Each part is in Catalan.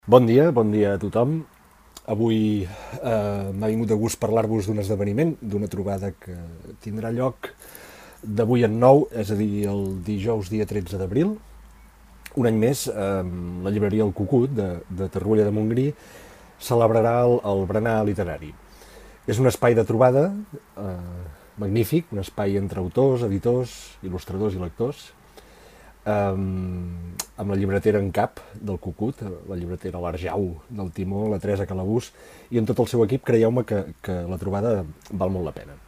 Bon dia a tothom. Avui m'ha vingut de gust parlar-vos d'un esdeveniment, d'una trobada que tindrà lloc d'avui en nou, és a dir, el dijous dia 13 d'abril. Un any més, la llibreria El Cucut de Torroella de Montgrí celebrarà el berenar literari. És un espai de trobada magnífic, un espai entre autors, editors, il·lustradors i lectors, amb la llibretera en cap del Cucut, la llibretera l'Arjau del Timó, la Teresa Calabús, i amb tot el seu equip. Creieu-me que la trobada val molt la pena.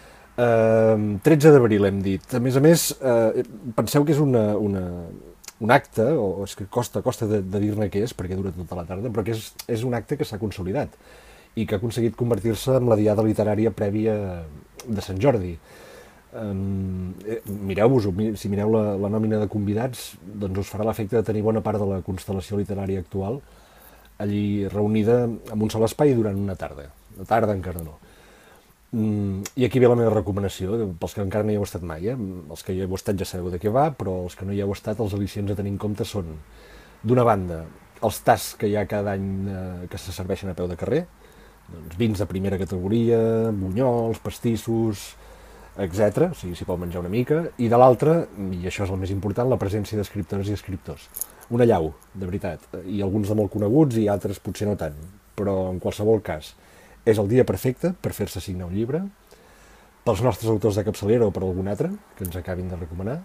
13 d'abril hem dit. A més, penseu que és un acte, o és que costa de dir-ne què és, perquè dura tota la tarda, però que és un acte que s'ha consolidat i que ha aconseguit convertir-se en la diada literària prèvia de Sant Jordi. Mireu-vos-ho, si mireu la nòmina de convidats, doncs us farà l'efecte de tenir bona part de la constel·lació literària actual allí reunida en un sol espai durant una tarda. La tarda encara no. I aquí ve la meva recomanació, pels que encara no hi heu estat mai. Els que hi heu estat ja sabeu de què va, però els que no hi heu estat, els al·licients a tenir en compte són, d'una banda, els tasts que hi ha cada any que se serveixen a peu de carrer, doncs vins de primera categoria, bunyols, pastissos, etc. O sigui, s'hi pot menjar una mica. I de l'altra, i això és el més important, la presència d'escriptores i escriptors. Una llau, de veritat, i alguns de molt coneguts i altres potser no tant, però en qualsevol cas és el dia perfecte per fer-se signar un llibre, pels nostres autors de capçalera o per algun altre que ens acabin de recomanar,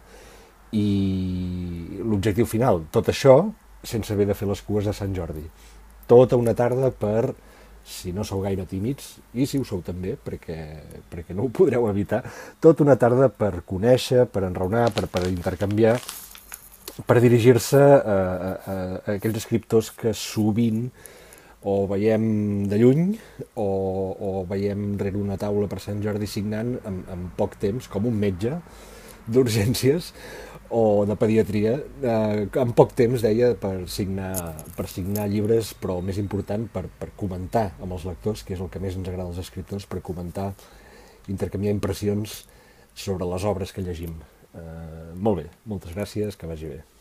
i l'objectiu final, tot això sense haver de fer les cues a Sant Jordi. Tota una tarda per, si no sou gaire tímids, i si ho sou també, perquè no ho podreu evitar, tota una tarda per conèixer, per enraonar, per intercanviar, per dirigir-se a aquells escriptors que sovint o veiem de lluny o veiem rere una taula per Sant Jordi signant en poc temps, com un metge d'urgències o de pediatria, en poc temps, deia, per signar llibres, però el més important, per comentar amb els lectors, que és el que més ens agrada als escriptors, per comentar, intercanviar impressions sobre les obres que llegim. Molt bé, moltes gràcies, que vagi bé.